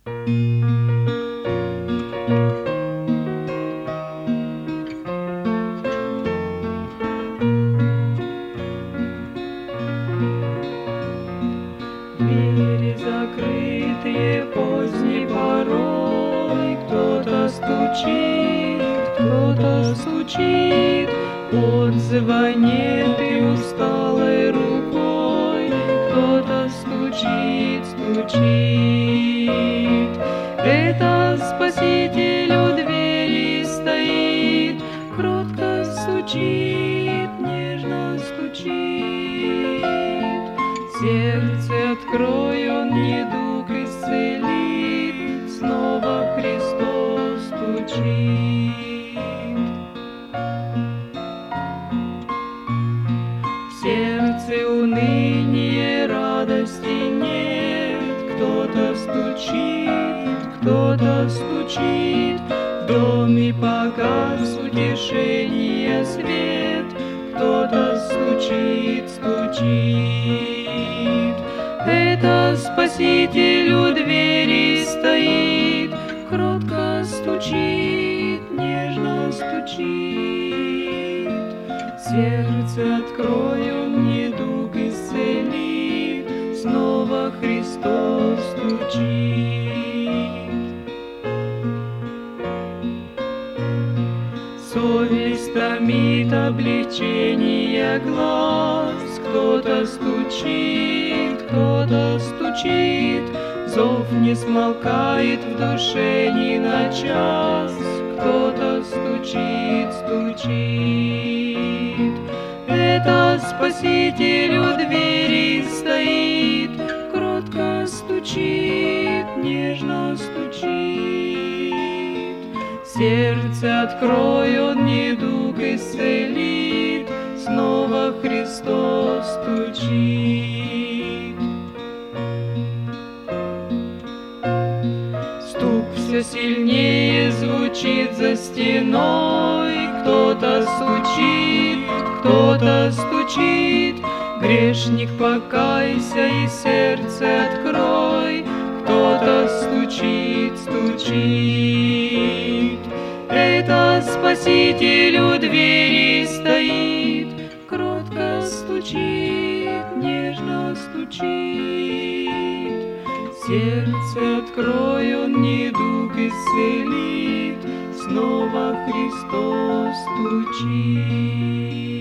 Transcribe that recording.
Двери закрытые поздней порой, кто-то стучит, отзыва нет и усталой рукой, кто-то стучит. Это Спаситель у двери стоит, кротко стучит, нежно стучит. Сердце открой, Он недуг исцелит, снова Христос стучит. В сердце уныние, радости нет, кто-то стучит, в доме погас утешения свет, кто-то стучит. Это Спаситель у двери стоит, кротко стучит, нежно стучит. Сердце открой, Он недуг исцелит, снова Христос стучит. Совесть томит облегчение глаз, кто-то стучит, зов не смолкает в душе ни на час, кто-то стучит. Это Спаситель у двери стоит, кротко стучит, нежно стучит. Сердце открой, Он недуг исцелит, снова Христос стучит. Стук все сильнее звучит за стеной, кто-то стучит, грешник, покайся и сердце открой, кто-то стучит. Это Спаситель у двери стоит, кротко стучит, нежно стучит. Сердце открой, Он недуг исцелит, снова Христос стучит.